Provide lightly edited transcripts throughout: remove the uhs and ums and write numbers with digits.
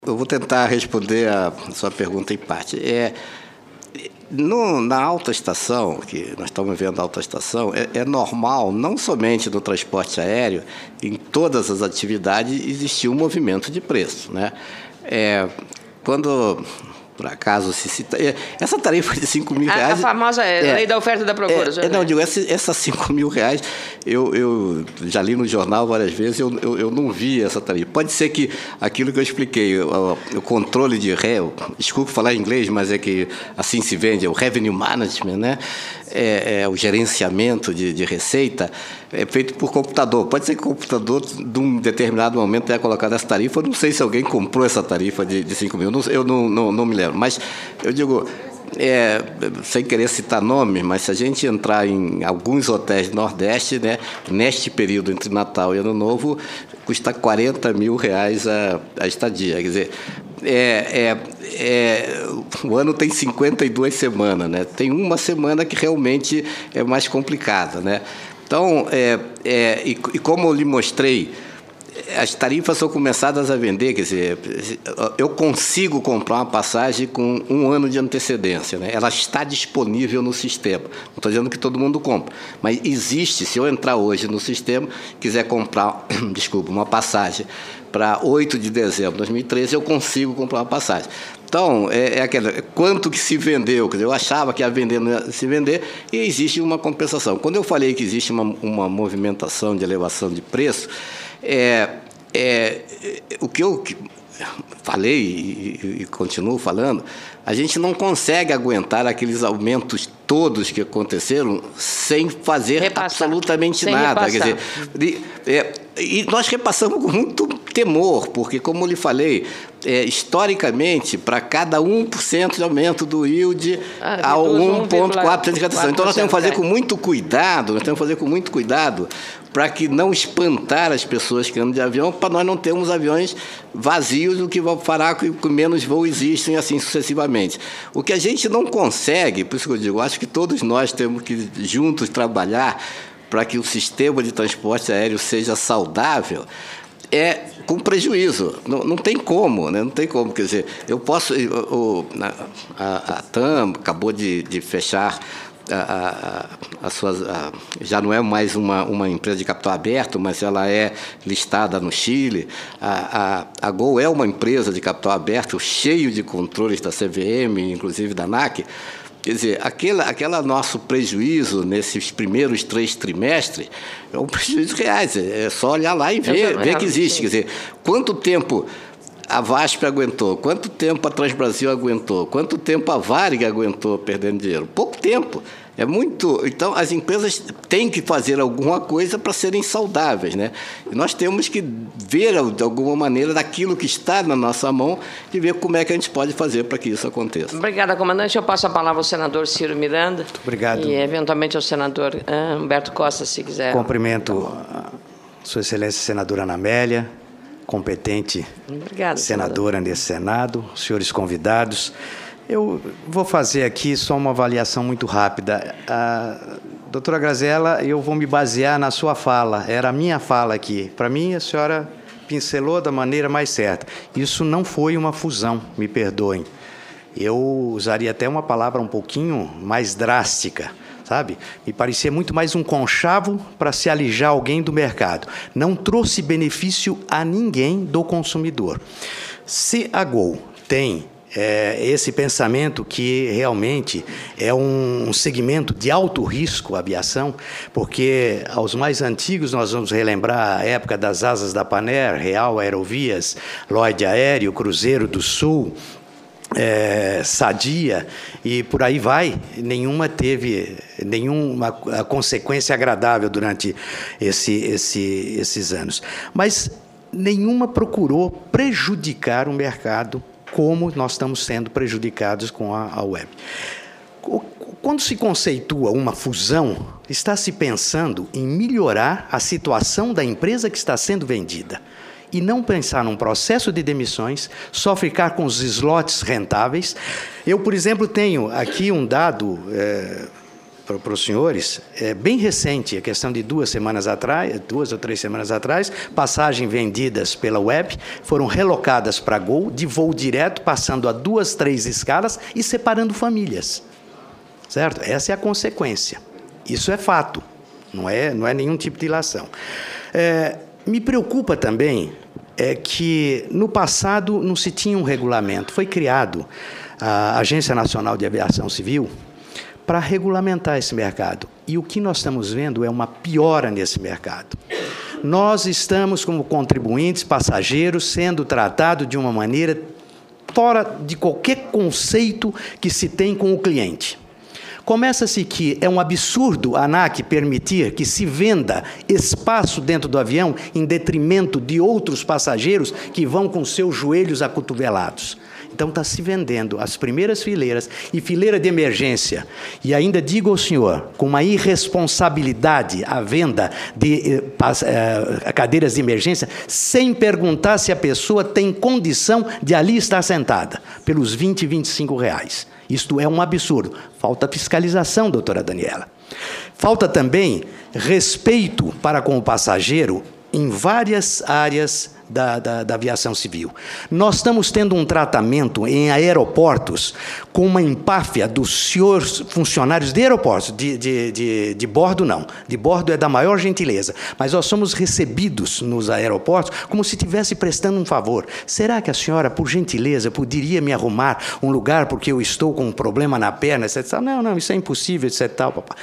Eu vou tentar responder a sua pergunta em parte. Na alta estação, que nós estamos vendo a alta estação, é normal, não somente no transporte aéreo, em todas as atividades existir um movimento de preço, né? Quando, por acaso, se cita... Essa tarifa de R$5.000... A famosa lei da oferta e da procura. Não, digo, essas R$5.000, eu já li no jornal várias vezes, eu não vi essa tarifa. Pode ser que aquilo que eu expliquei, o controle de desculpe falar em inglês, mas é que assim se vende, é o revenue management, né? O gerenciamento de receita, é feito por computador. Pode ser que o computador, de um determinado momento, tenha colocado essa tarifa. Eu não sei se alguém comprou essa tarifa de R$5.000, eu não me lembro. Mas eu digo, sem querer citar nomes, mas se a gente entrar em alguns hotéis do Nordeste, né, neste período entre Natal e Ano Novo, custa R$40.000 a estadia. Quer dizer, o ano tem 52 semanas, né? Tem uma semana que realmente é mais complicada, né? Então, e como eu lhe mostrei, as tarifas são começadas a vender, quer dizer, eu consigo comprar uma passagem com 1 ano de antecedência, né? Ela está disponível no sistema. Não estou dizendo que todo mundo compra, mas existe, se eu entrar hoje no sistema, quiser comprar, uma passagem para 8 de dezembro de 2013, eu consigo comprar uma passagem. Então, quanto que se vendeu, quer dizer, eu achava que ia vender, não ia se vender, e existe uma compensação. Quando eu falei que existe uma movimentação de elevação de preço, o que eu falei e continuo falando, a gente não consegue aguentar aqueles aumentos todos que aconteceram sem fazer absolutamente nada. Quer dizer, e nós repassamos com muito temor, porque, como eu lhe falei, historicamente, para cada 1% de aumento do yield, há 1,4% de redução. Então, nós temos que fazer com muito cuidado, para que não espantar as pessoas que andam de avião, para nós não termos aviões vazios, o que fará que menos voos existam e assim sucessivamente. O que a gente não consegue, por isso que eu digo, acho que todos nós temos que juntos trabalhar para que o sistema de transporte aéreo seja saudável, com prejuízo. Não tem como, né? Não tem como. Quer dizer, eu posso... A TAM acabou de fechar já não é mais uma empresa de capital aberto, mas ela é listada no Chile. A Gol é uma empresa de capital aberto, cheio de controles da CVM, inclusive da ANAC. Quer dizer, aquele nosso prejuízo nesses primeiros 3 trimestres é um prejuízo real. É só olhar lá e ver que existe. Quer dizer, quanto tempo a VASP aguentou? Quanto tempo a Transbrasil aguentou? Quanto tempo a Varig aguentou perdendo dinheiro? Pouco tempo. É muito... Então, as empresas têm que fazer alguma coisa para serem saudáveis, né? E nós temos que ver, de alguma maneira, daquilo que está na nossa mão, e ver como é que a gente pode fazer para que isso aconteça. Obrigada, comandante. Eu passo a palavra ao senador Ciro Miranda. Muito obrigado. E, eventualmente, ao senador Humberto Costa, se quiser. Cumprimento a Sua Excelência Senadora Ana Amélia, competente senadora nesse Senado, senhores convidados. Eu vou fazer aqui só uma avaliação muito rápida. Doutora Graziella, eu vou me basear na sua fala, era a minha fala aqui. Para mim, a senhora pincelou da maneira mais certa. Isso não foi uma fusão, me perdoem. Eu usaria até uma palavra um pouquinho mais drástica, sabe? Me parecia muito mais um conchavo para se alijar alguém do mercado. Não trouxe benefício a ninguém do consumidor. Se a Gol tem esse pensamento que realmente é um segmento de alto risco, a aviação, porque aos mais antigos nós vamos relembrar a época das asas da Panair, Real Aerovias, Lloyd Aéreo, Cruzeiro do Sul, Sadia, e por aí vai. Nenhuma teve nenhuma consequência agradável durante esses anos. Mas nenhuma procurou prejudicar o mercado como nós estamos sendo prejudicados com a web. Quando se conceitua uma fusão, está se pensando em melhorar a situação da empresa que está sendo vendida e não pensar num processo de demissões, só ficar com os slots rentáveis. Eu, por exemplo, tenho aqui um dado para os senhores, é bem recente, a questão de 2 ou 3 semanas atrás, passagens vendidas pela web foram relocadas para Gol, de voo direto, passando a 2, 3 escalas e separando famílias. Certo? Essa é a consequência. Isso é fato, não é nenhum tipo de ilação. Me preocupa também que, no passado, não se tinha um regulamento. Foi criado a Agência Nacional de Aviação Civil para regulamentar esse mercado. E o que nós estamos vendo é uma piora nesse mercado. Nós estamos, como contribuintes, passageiros, sendo tratados de uma maneira fora de qualquer conceito que se tem com o cliente. Começa-se que é um absurdo a ANAC permitir que se venda espaço dentro do avião em detrimento de outros passageiros que vão com seus joelhos acotovelados. Então, está se vendendo as primeiras fileiras e fileira de emergência. E ainda digo ao senhor, com uma irresponsabilidade, a venda de cadeiras de emergência, sem perguntar se a pessoa tem condição de ali estar sentada, pelos R$20, R$25. Isto é um absurdo. Falta fiscalização, doutora Daniela. Falta também respeito para com o passageiro em várias áreas da aviação civil. Nós estamos tendo um tratamento em aeroportos com uma empáfia dos senhores funcionários de aeroportos, de bordo não, de bordo é da maior gentileza, mas nós somos recebidos nos aeroportos como se estivesse prestando um favor. Será que a senhora, por gentileza, poderia me arrumar um lugar porque eu estou com um problema na perna, etc? Não, isso é impossível, etc.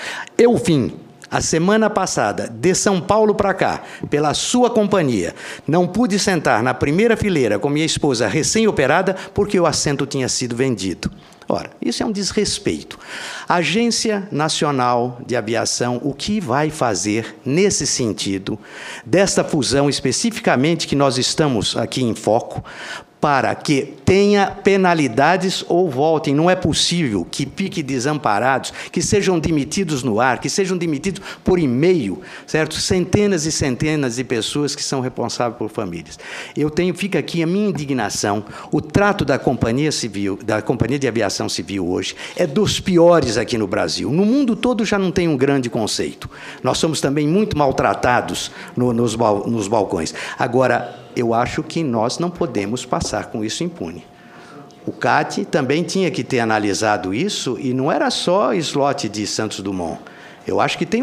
Eu vim a semana passada, de São Paulo para cá, pela sua companhia, não pude sentar na primeira fileira com minha esposa recém-operada porque o assento tinha sido vendido. Ora, isso é um desrespeito. A Agência Nacional de Aviação, o que vai fazer nesse sentido, desta fusão especificamente que nós estamos aqui em foco, para que tenha penalidades ou voltem. Não é possível que fiquem desamparados, que sejam demitidos no ar, que sejam demitidos por e-mail, certo? Centenas e centenas de pessoas que são responsáveis por famílias. Fica aqui a minha indignação. O trato da Companhia Civil, da Companhia de Aviação Civil hoje, é dos piores aqui no Brasil. No mundo todo já não tem um grande conceito. Nós somos também muito maltratados nos balcões. Agora, eu acho que nós não podemos passar com isso impune. O CAT também tinha que ter analisado isso, e não era só slot de Santos Dumont. Eu acho que tem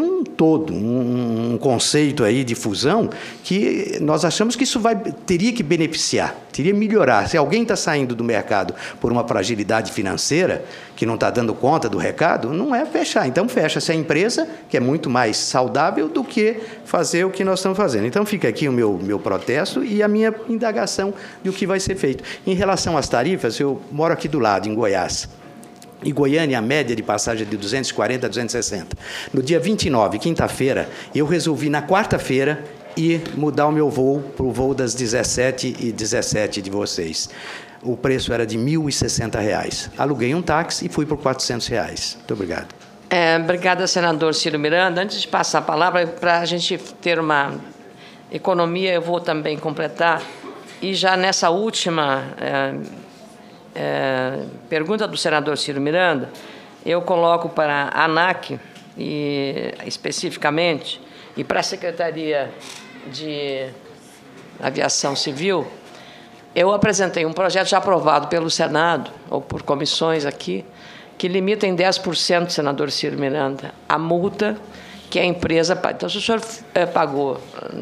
um conceito aí de fusão que nós achamos que isso teria que beneficiar, teria que melhorar. Se alguém está saindo do mercado por uma fragilidade financeira, que não está dando conta do recado, não é fechar. Então, fecha-se a empresa, que é muito mais saudável do que fazer o que nós estamos fazendo. Então, fica aqui o meu protesto e a minha indagação de o que vai ser feito. Em relação às tarifas, eu moro aqui do lado, em Goiás. Em Goiânia, a média de passagem é de 240 a 260. No dia 29, quinta-feira, eu resolvi, na quarta-feira, mudar o meu voo para o voo das 17h17 de vocês. O preço era de R$ 1.060. Aluguei um táxi e fui por R$ 400. Muito obrigado. Obrigada, senador Ciro Miranda. Antes de passar a palavra, para a gente ter uma economia, eu vou também completar. E já nessa última pergunta do senador Ciro Miranda, eu coloco para a ANAC, especificamente, e para a Secretaria de Aviação Civil, eu apresentei um projeto já aprovado pelo Senado, ou por comissões aqui, que limita em 10%, senador Ciro Miranda, a multa que a empresa paga. Então, se o senhor pagou R$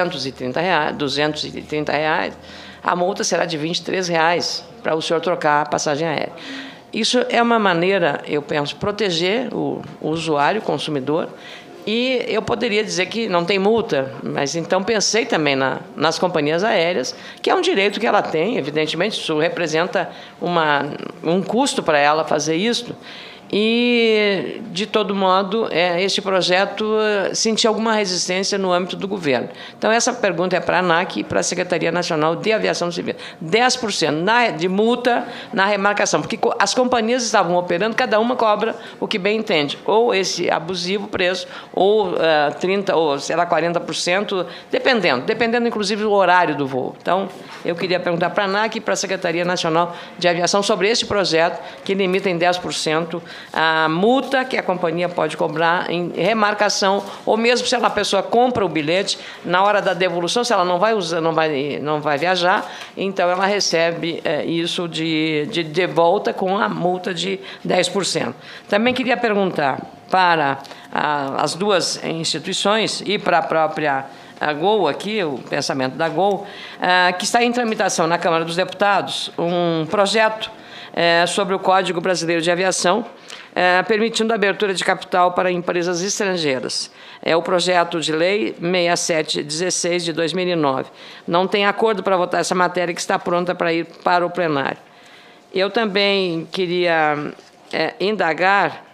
230, a multa será de R$ 23 para o senhor trocar a passagem aérea. Isso é uma maneira, eu penso, proteger o usuário, o consumidor, e eu poderia dizer que não tem multa, mas então pensei também nas companhias aéreas, que é um direito que ela tem, evidentemente, isso representa um custo para ela fazer isso. E, de todo modo, este projeto sentiu alguma resistência no âmbito do governo. Então, essa pergunta é para a ANAC e para a Secretaria Nacional de Aviação Civil. 10% de multa na remarcação, porque as companhias estavam operando, cada uma cobra o que bem entende, ou esse abusivo preço, ou 30%, ou, sei lá, 40%, dependendo, inclusive, do horário do voo. Então, eu queria perguntar para a ANAC e para a Secretaria Nacional de Aviação sobre esse projeto, que limita em 10% a multa que a companhia pode cobrar em remarcação, ou mesmo se a pessoa compra o bilhete, na hora da devolução, se ela não vai usar, não vai viajar, então ela recebe isso de volta com a multa de 10%. Também queria perguntar para as duas instituições e para a própria Gol, aqui, o pensamento da Gol, que está em tramitação na Câmara dos Deputados um projeto sobre o Código Brasileiro de Aviação, permitindo a abertura de capital para empresas estrangeiras. É o projeto de lei 6716 de 2009. Não tem acordo para votar essa matéria, que está pronta para ir para o plenário. Eu também queria indagar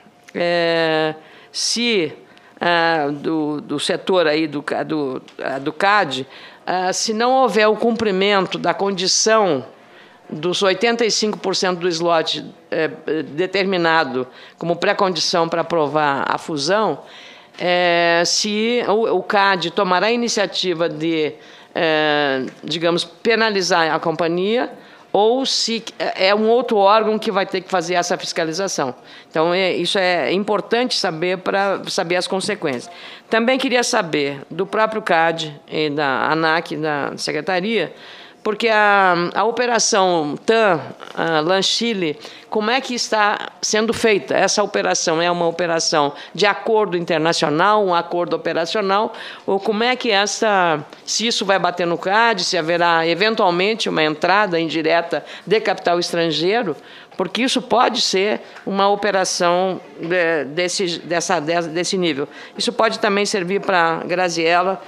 se do setor aí do CAD, se não houver o cumprimento da condição dos 85% do slot determinado como pré-condição para aprovar a fusão, se o CAD tomará a iniciativa de, digamos, penalizar a companhia, ou se é um outro órgão que vai ter que fazer essa fiscalização. Então, isso é importante saber para saber as consequências. Também queria saber do próprio CAD e da ANAC, da Secretaria, porque a operação TAM, LAN-Chile, como é que está sendo feita? Essa operação é uma operação de acordo internacional, um acordo operacional, ou como é que se isso vai bater no CAD, se haverá eventualmente uma entrada indireta de capital estrangeiro, porque isso pode ser uma operação desse nível. Isso pode também servir para a Graziella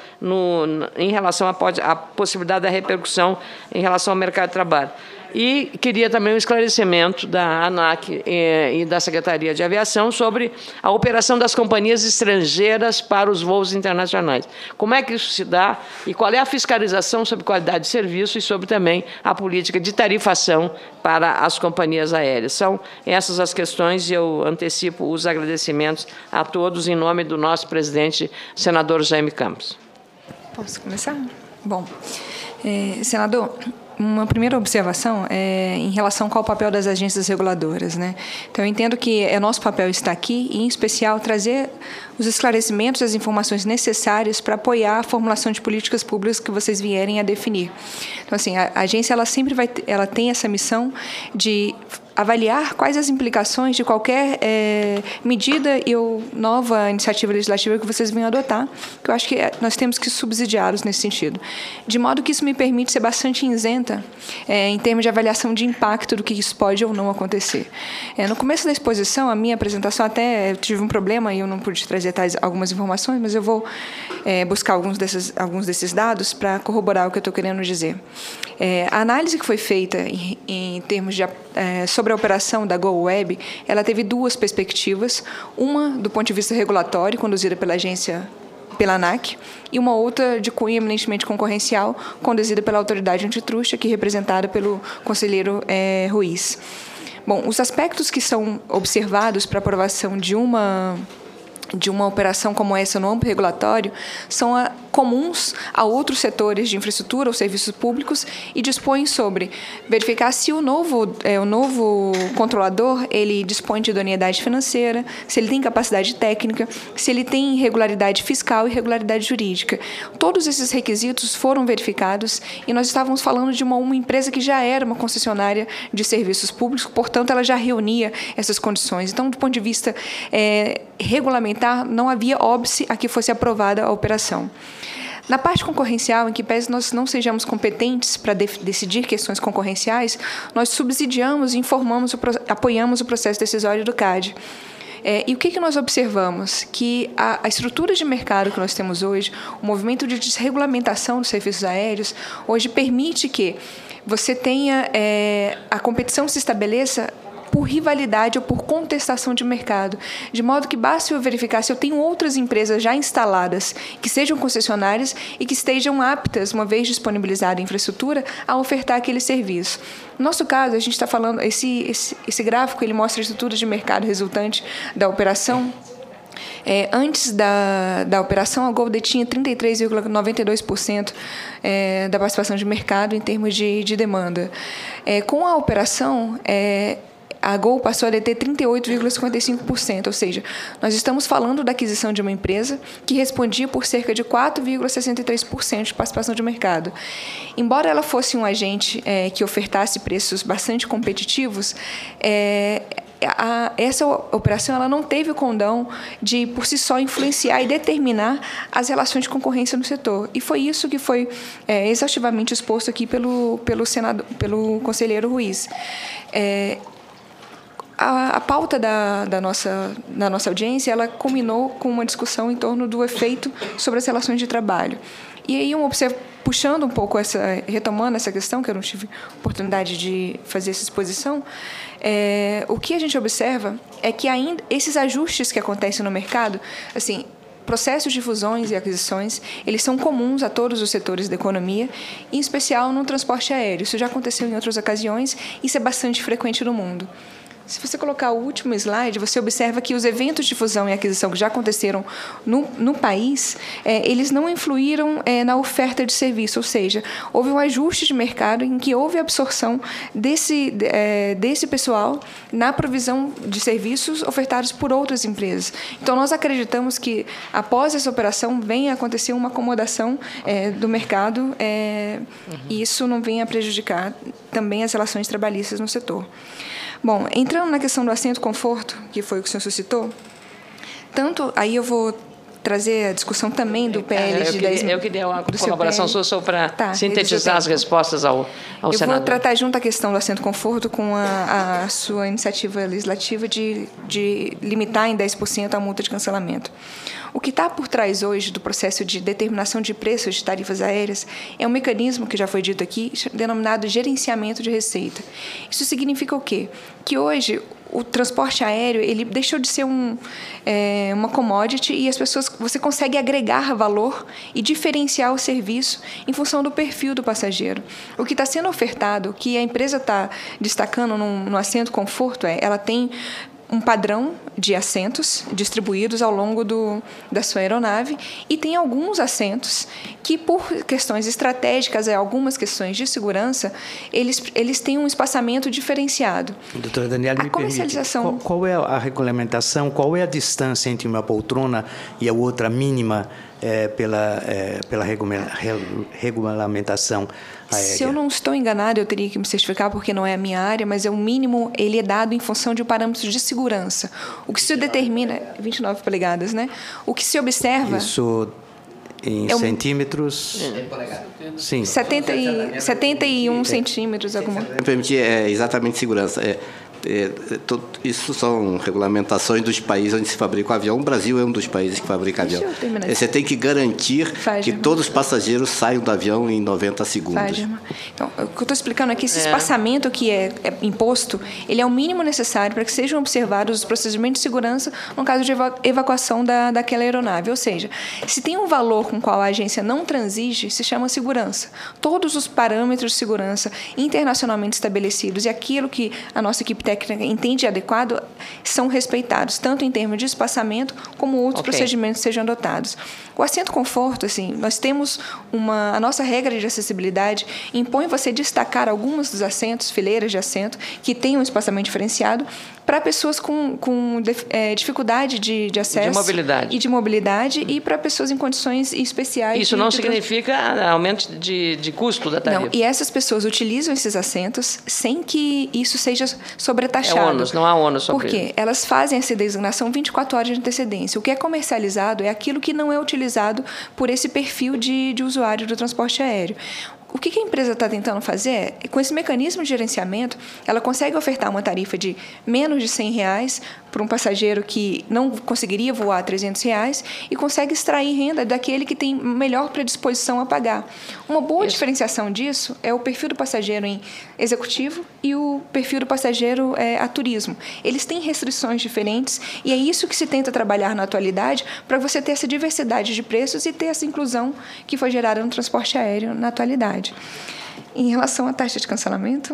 em relação à possibilidade da repercussão em relação ao mercado de trabalho. E queria também um esclarecimento da ANAC e da Secretaria de Aviação sobre a operação das companhias estrangeiras para os voos internacionais. Como é que isso se dá e qual é a fiscalização sobre qualidade de serviço e sobre também a política de tarifação para as companhias aéreas. São essas as questões e eu antecipo os agradecimentos a todos em nome do nosso presidente, senador Jaime Campos. Posso começar? Bom, senador, uma primeira observação é em relação ao papel das agências reguladoras, né? Então, eu entendo que nosso papel está aqui, e, em especial, trazer os esclarecimentos e as informações necessárias para apoiar a formulação de políticas públicas que vocês vierem a definir. Então, assim, a agência ela tem essa missão de avaliar quais as implicações de qualquer medida ou nova iniciativa legislativa que vocês venham adotar, que eu acho que nós temos que subsidiá-los nesse sentido. De modo que isso me permite ser bastante isenta em termos de avaliação de impacto do que isso pode ou não acontecer. No começo da exposição, a minha apresentação, até tive um problema e eu não pude trazer algumas informações, mas eu vou buscar alguns desses dados para corroborar o que eu estou querendo dizer. A análise que foi feita em termos de sobre a operação da GoWeb, ela teve duas perspectivas, uma do ponto de vista regulatório, conduzida pela ANAC, e uma outra de cunho eminentemente concorrencial, conduzida pela autoridade antitruste, aqui representada pelo conselheiro Ruiz. Bom, os aspectos que são observados para aprovação de uma operação como essa no âmbito regulatório são comuns a outros setores de infraestrutura ou serviços públicos e dispõem sobre verificar se o novo controlador ele dispõe de idoneidade financeira, se ele tem capacidade técnica, se ele tem regularidade fiscal e regularidade jurídica. Todos esses requisitos foram verificados e nós estávamos falando de uma empresa que já era uma concessionária de serviços públicos, portanto, ela já reunia essas condições. Então, do ponto de vista regulamentar, não havia óbice a que fosse aprovada a operação. Na parte concorrencial, em que pese nós não sejamos competentes para decidir questões concorrenciais, nós subsidiamos e apoiamos o processo decisório do CAD. E o que nós observamos? Que a estrutura de mercado que nós temos hoje, o movimento de desregulamentação dos serviços aéreos, hoje permite que você tenha a competição se estabeleça por rivalidade ou por contestação de mercado, de modo que basta eu verificar se eu tenho outras empresas já instaladas que sejam concessionárias e que estejam aptas, uma vez disponibilizada a infraestrutura, a ofertar aquele serviço. No nosso caso, a gente está falando, esse gráfico ele mostra a estrutura de mercado resultante da operação. Antes da operação, a Gol detinha 33,92% da participação de mercado em termos de demanda. Com a operação, a Gol passou a deter 38,55%, ou seja, nós estamos falando da aquisição de uma empresa que respondia por cerca de 4,63% de participação de mercado. Embora ela fosse um agente que ofertasse preços bastante competitivos, essa operação ela não teve o condão de, por si só, influenciar e determinar as relações de concorrência no setor. E foi isso que foi exaustivamente exposto aqui pelo conselheiro Ruiz. A pauta da nossa audiência ela culminou com uma discussão em torno do efeito sobre as relações de trabalho. E aí, puxando um pouco, retomando essa questão, que eu não tive oportunidade de fazer essa exposição, o que a gente observa é que ainda esses ajustes que acontecem no mercado, assim, processos de fusões e aquisições, eles são comuns a todos os setores da economia, em especial no transporte aéreo. Isso já aconteceu em outras ocasiões, isso é bastante frequente no mundo. Se você colocar o último slide, você observa que os eventos de fusão e aquisição que já aconteceram no país, eles não influíram na oferta de serviço, ou seja, houve um ajuste de mercado em que houve absorção desse pessoal na provisão de serviços ofertados por outras empresas. Então, nós acreditamos que, após essa operação, venha a acontecer uma acomodação do mercado e isso não venha a prejudicar também as relações trabalhistas no setor. Bom, entrando na questão do assento conforto, que foi o que o senhor suscitou, aí eu vou trazer a discussão também do PL de 10 mil. Eu queria uma colaboração sua para sintetizar as respostas ao senador. Eu vou tratar junto a questão do assento conforto com a sua iniciativa legislativa de limitar em 10% a multa de cancelamento. O que está por trás hoje do processo de determinação de preços de tarifas aéreas é um mecanismo que já foi dito aqui, denominado gerenciamento de receita. Isso significa o quê? Que hoje o transporte aéreo ele deixou de ser uma commodity e você consegue agregar valor e diferenciar o serviço em função do perfil do passageiro. O que está sendo ofertado, o que a empresa está destacando no assento conforto ela tem um padrão de assentos distribuídos ao longo da sua aeronave e tem alguns assentos que, por questões estratégicas e algumas questões de segurança, eles têm um espaçamento diferenciado. Doutora Daniela, me permite, qual é a regulamentação, qual é a distância entre uma poltrona e a outra mínima pela regulamentação aérea? Se eu não estou enganado, eu teria que me certificar porque não é a minha área, mas o mínimo ele é dado em função de parâmetros de segurança. O que se determina 29 polegadas, né? O que se observa isso em centímetros? Sim. 71 centímetros, alguma coisa. Me permitir, exatamente segurança. Isso são regulamentações dos países onde se fabrica o avião. O Brasil é um dos países que fabrica avião. Você tem que garantir que todos os passageiros saiam do avião em 90 segundos. Então, o que eu estou explicando aqui, esse espaçamento que é imposto, ele é o mínimo necessário para que sejam observados os procedimentos de segurança no caso de evacuação daquela aeronave. Ou seja, se tem um valor com o qual a agência não transige, se chama segurança. Todos os parâmetros de segurança internacionalmente estabelecidos e aquilo que a nossa equipe técnica entende adequado são respeitados, tanto em termos de espaçamento como outros procedimentos sejam adotados. O assento conforto, assim, nós temos a nossa regra de acessibilidade impõe você destacar alguns dos assentos, fileiras de assento, que tenham um espaçamento diferenciado para pessoas com dificuldade de acesso de mobilidade e para pessoas em condições especiais. Isso não significa aumento de custo da tarifa. Não, e essas pessoas utilizam esses assentos sem que isso seja sobretaxado. Ônus, não há ônus sobre isso. Por quê? Elas fazem essa designação 24 horas de antecedência. O que é comercializado é aquilo que não é utilizado por esse perfil de usuário do transporte aéreo. O que a empresa está tentando fazer é, com esse mecanismo de gerenciamento, ela consegue ofertar uma tarifa de menos de R$100 para um passageiro que não conseguiria voar a R$300 e consegue extrair renda daquele que tem melhor predisposição a pagar. Uma boa diferenciação disso é o perfil do passageiro em executivo e o perfil do passageiro a turismo. Eles têm restrições diferentes e é isso que se tenta trabalhar na atualidade para você ter essa diversidade de preços e ter essa inclusão que foi gerada no transporte aéreo na atualidade. Em relação à taxa de cancelamento...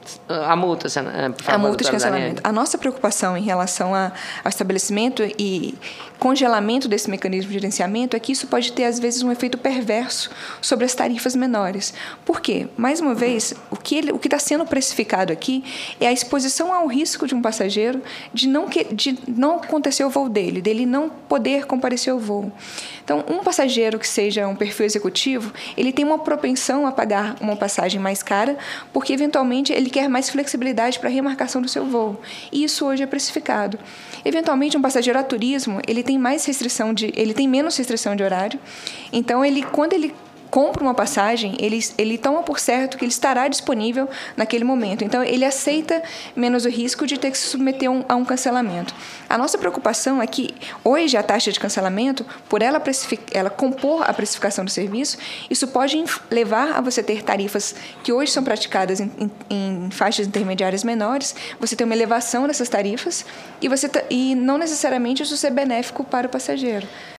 A multa, por favor, a multa de cancelamento. A nossa preocupação em relação ao estabelecimento e congelamento desse mecanismo de gerenciamento é que isso pode ter, às vezes, um efeito perverso sobre as tarifas menores. Por quê? Mais uma vez, o que está sendo precificado aqui é a exposição ao risco de um passageiro de não acontecer o voo dele não poder comparecer ao voo. Então, um passageiro que seja um perfil executivo, ele tem uma propensão a pagar uma passagem mais cara, porque, eventualmente, ele quer mais flexibilidade para a remarcação do seu voo. E isso hoje é precificado. Eventualmente, um passageiro a turismo, ele tem menos restrição de horário. Então, quando ele compra uma passagem, ele toma por certo que ele estará disponível naquele momento. Então, ele aceita menos o risco de ter que se submeter a um cancelamento. A nossa preocupação é que, hoje, a taxa de cancelamento, por ela compor a precificação do serviço, isso pode levar a você ter tarifas que hoje são praticadas em faixas intermediárias menores, você tem uma elevação dessas tarifas e não necessariamente isso ser benéfico para o passageiro.